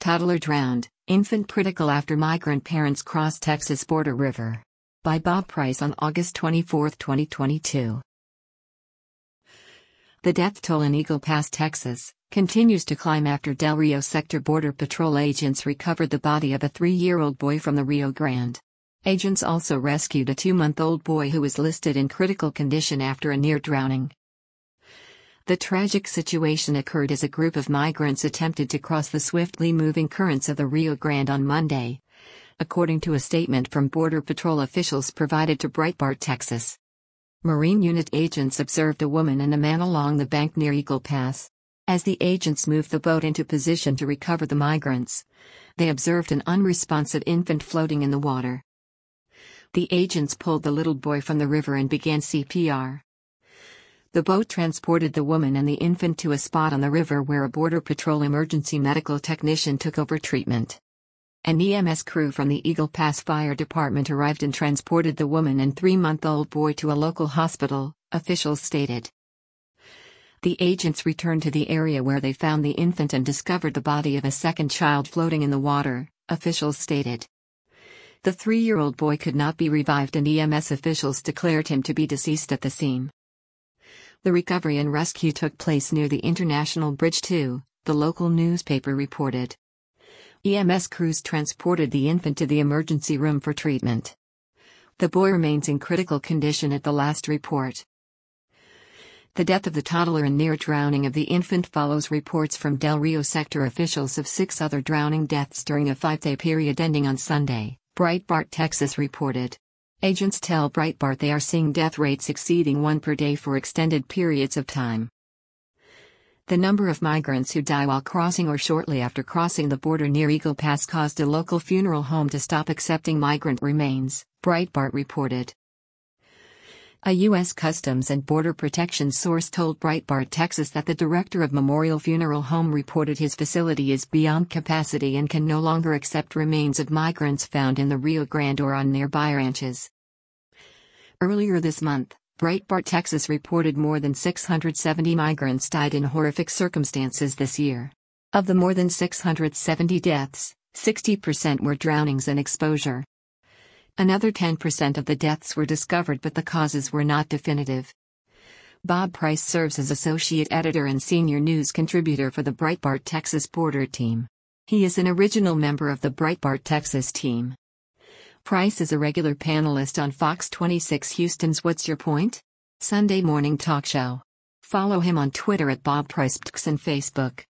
Toddler drowned, infant critical after migrant parents cross Texas border river. By Bob Price on August 24, 2022. The death toll in Eagle Pass, Texas, continues to climb after Del Rio Sector Border Patrol agents recovered the body of a 3-year-old boy from the Rio Grande. Agents also rescued a 2-month-old boy who was listed in critical condition after a near drowning. The tragic situation occurred as a group of migrants attempted to cross the swiftly moving currents of the Rio Grande on Monday, according to a statement from Border Patrol officials provided to Breitbart, Texas. Marine unit agents observed a woman and a man along the bank near Eagle Pass. As the agents moved the boat into position to recover the migrants, they observed an unresponsive infant floating in the water. The agents pulled the little boy from the river and began CPR. The boat transported the woman and the infant to a spot on the river where a Border Patrol emergency medical technician took over treatment. An EMS crew from the Eagle Pass Fire Department arrived and transported the woman and 3-month-old boy to a local hospital, officials stated. The agents returned to the area where they found the infant and discovered the body of a second child floating in the water, officials stated. The 3-year-old boy could not be revived and EMS officials declared him to be deceased at the scene. The recovery and rescue took place near the International Bridge 2, the local newspaper reported. EMS crews transported the infant to the emergency room for treatment. The boy remains in critical condition at the last report. The death of the toddler and near drowning of the infant follows reports from Del Rio sector officials of 6 other drowning deaths during a 5-day period ending on Sunday, Breitbart, Texas reported. Agents tell Breitbart they are seeing death rates exceeding 1 per day for extended periods of time. The number of migrants who die while crossing or shortly after crossing the border near Eagle Pass caused a local funeral home to stop accepting migrant remains, Breitbart reported. A U.S. Customs and Border Protection source told Breitbart, Texas that the director of Memorial Funeral Home reported his facility is beyond capacity and can no longer accept remains of migrants found in the Rio Grande or on nearby ranches. Earlier this month, Breitbart, Texas reported more than 670 migrants died in horrific circumstances this year. Of the more than 670 deaths, 60% were drownings and exposure. Another 10% of the deaths were discovered but the causes were not definitive. Bob Price serves as associate editor and senior news contributor for the Breitbart Texas Border team. He is an original member of the Breitbart Texas team. Price is a regular panelist on Fox 26 Houston's What's Your Point? Sunday morning talk show. Follow him on Twitter at Bob Price and Facebook.